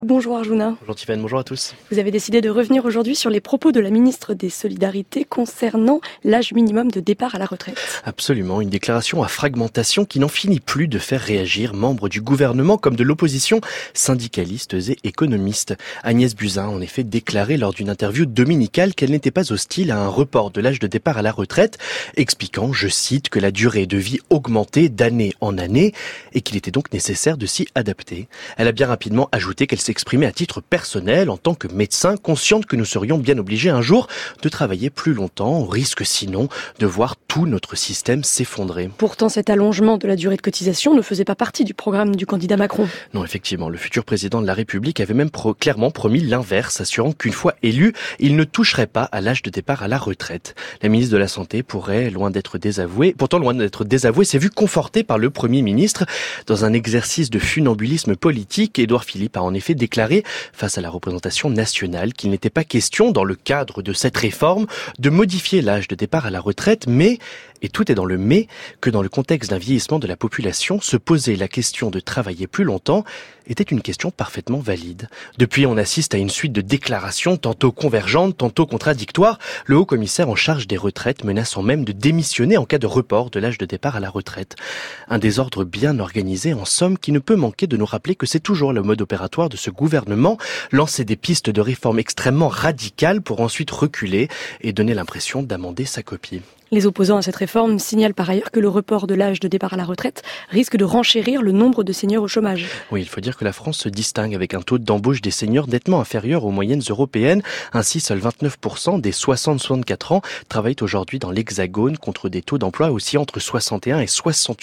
Bonjour Arjuna. Bonjour Tiffaine, bonjour à tous. Vous avez décidé de revenir aujourd'hui sur les propos de la ministre des Solidarités concernant l'âge minimum de départ à la retraite. Absolument, une déclaration à fragmentation qui n'en finit plus de faire réagir membres du gouvernement comme de l'opposition, syndicalistes et économistes. Agnès Buzyn a en effet déclaré lors d'une interview dominicale qu'elle n'était pas hostile à un report de l'âge de départ à la retraite, expliquant, je cite, que la durée de vie augmentait d'année en année et qu'il était donc nécessaire de s'y adapter. Elle a bien rapidement ajouté qu'elle s'exprimait à titre personnel en tant que médecin, consciente que nous serions bien obligés un jour de travailler plus longtemps, au risque sinon de voir tout notre système s'effondrer. Pourtant, cet allongement de la durée de cotisation ne faisait pas partie du programme du candidat Macron. Non, effectivement, le futur président de la République avait même clairement promis l'inverse, assurant qu'une fois élu, il ne toucherait pas à l'âge de départ à la retraite. La ministre de la Santé pourtant loin d'être désavouée, s'est vue confortée par le Premier ministre. Dans un exercice de funambulisme politique, Édouard Philippe a en effet déclaré face à la représentation nationale qu'il n'était pas question, dans le cadre de cette réforme, de modifier l'âge de départ à la retraite, mais, et tout est dans le mais, que dans le contexte d'un vieillissement de la population, se poser la question de travailler plus longtemps était une question parfaitement valide. Depuis, on assiste à une suite de déclarations, tantôt convergentes, tantôt contradictoires, le haut-commissaire en charge des retraites menaçant même de démissionner en cas de report de l'âge de départ à la retraite. Un désordre bien organisé, en somme, qui ne peut manquer de nous rappeler que c'est toujours le mode opératoire de ce gouvernement, lancer des pistes de réforme extrêmement radicales pour ensuite reculer et donner l'impression d'amender sa copie. Les opposants à cette réforme signalent par ailleurs que le report de l'âge de départ à la retraite risque de renchérir le nombre de seniors au chômage. Oui, il faut dire que la France se distingue avec un taux d'embauche des seniors nettement inférieur aux moyennes européennes. Ainsi, seuls 29% des 60-64 ans travaillent aujourd'hui dans l'Hexagone, contre des taux d'emploi aussi entre 61 et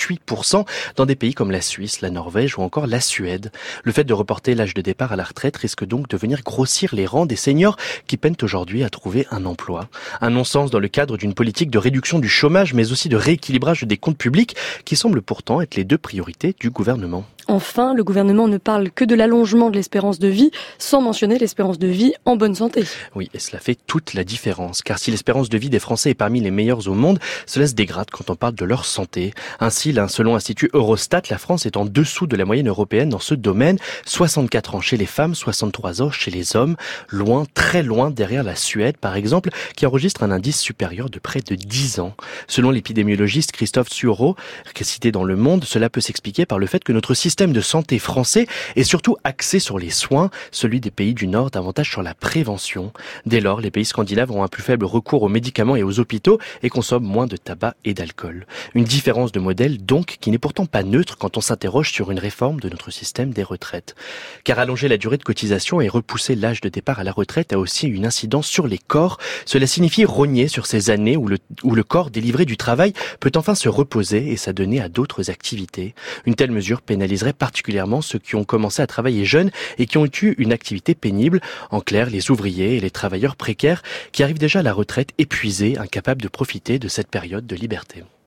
68% dans des pays comme la Suisse, la Norvège ou encore la Suède. Le fait de reporter l'âge de départ à la retraite risque donc de venir grossir les rangs des seniors qui peinent aujourd'hui à trouver un emploi. Un non-sens dans le cadre d'une politique de réduction du chômage, mais aussi de rééquilibrage des comptes publics, qui semblent pourtant être les deux priorités du gouvernement. Enfin, le gouvernement ne parle que de l'allongement de l'espérance de vie, sans mentionner l'espérance de vie en bonne santé. Oui, et cela fait toute la différence, car si l'espérance de vie des Français est parmi les meilleures au monde, cela se dégrade quand on parle de leur santé. Ainsi, selon l'Institut Eurostat, la France est en dessous de la moyenne européenne dans ce domaine, 64 ans chez les femmes, 63 ans chez les hommes, loin, très loin derrière la Suède, par exemple, qui enregistre un indice supérieur de près de 10 ans. Selon l'épidémiologiste Christophe Sureau, cité dans Le Monde, cela peut s'expliquer par le fait que notre système de santé français est surtout axé sur les soins, celui des pays du Nord davantage sur la prévention. Dès lors, les pays scandinaves ont un plus faible recours aux médicaments et aux hôpitaux et consomment moins de tabac et d'alcool. Une différence de modèle donc qui n'est pourtant pas neutre quand on s'interroge sur une réforme de notre système des retraites. Car allonger la durée de cotisation et repousser l'âge de départ à la retraite a aussi une incidence sur les corps. Cela signifie rogner sur ces années où le corps délivré du travail peut enfin se reposer et s'adonner à d'autres activités. Une telle mesure pénaliserait particulièrement ceux qui ont commencé à travailler jeunes et qui ont eu une activité pénible. En clair, les ouvriers et les travailleurs précaires qui arrivent déjà à la retraite épuisés, incapables de profiter de cette période de liberté.